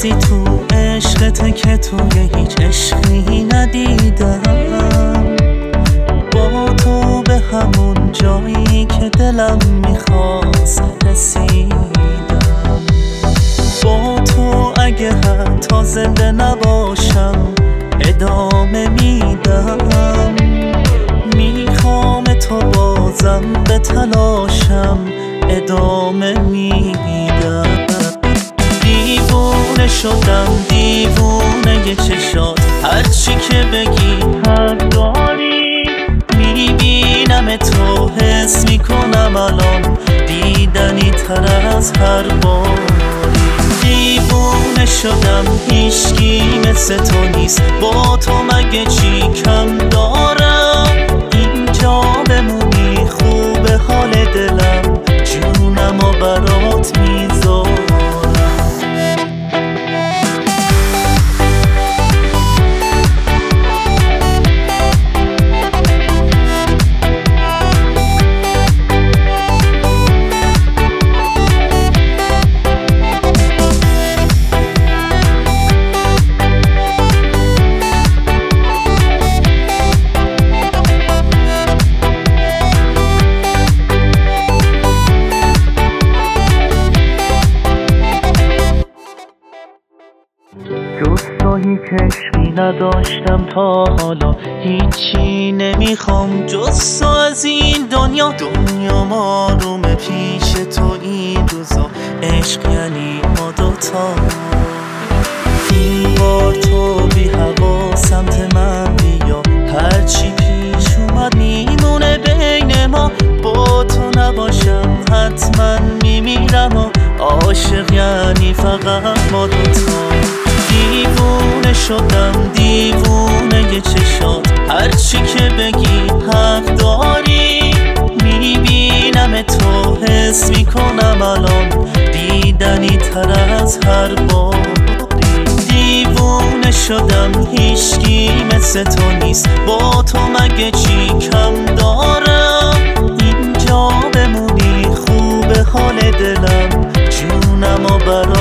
حسی تو عشقته که توی هیچ عشقی ندیدم. با تو به همون جایی که دلم میخواست رسیدم. با تو اگه حتی زنده نباشم ادامه میدم. میخوام تو بازم به تلاشم ادامه میدم. دیوونه شدم دیوونه چشات، هرچی که بگی حق داری. میبینم تو حس میکنم الان دیدنی تر از هر باری. دیوونه شدم هیچکی مثل تو نیست، با تو مگه چی کم دارم. اینجا بمونی خوبه حال دلم، جونم و برات میذارم. جز تو هیچ عشقی نداشتم تا حالا، هیچی نمیخوام جز تو از این دنیا. دنیا معلومه پیش تو این روزا، عشق یعنی ما دوتا. این بار تو بی هوا سمت من بیا، هرچی پیش اومد میمونه بین ما. با تو نباشم حتما میمیرم و عاشق یعنی فقط ما دوتا. دیوونه شدم دیوونه چشات، هرچی که بگی حق داری. میبینم تو حس میکنم الان دیدنی تر از هر باری. دیوونه شدم هیچکی مثل تو نیست، با تو مگه چی کم دارم. اینجا بمونی خوبه حال دلم، جونم و برات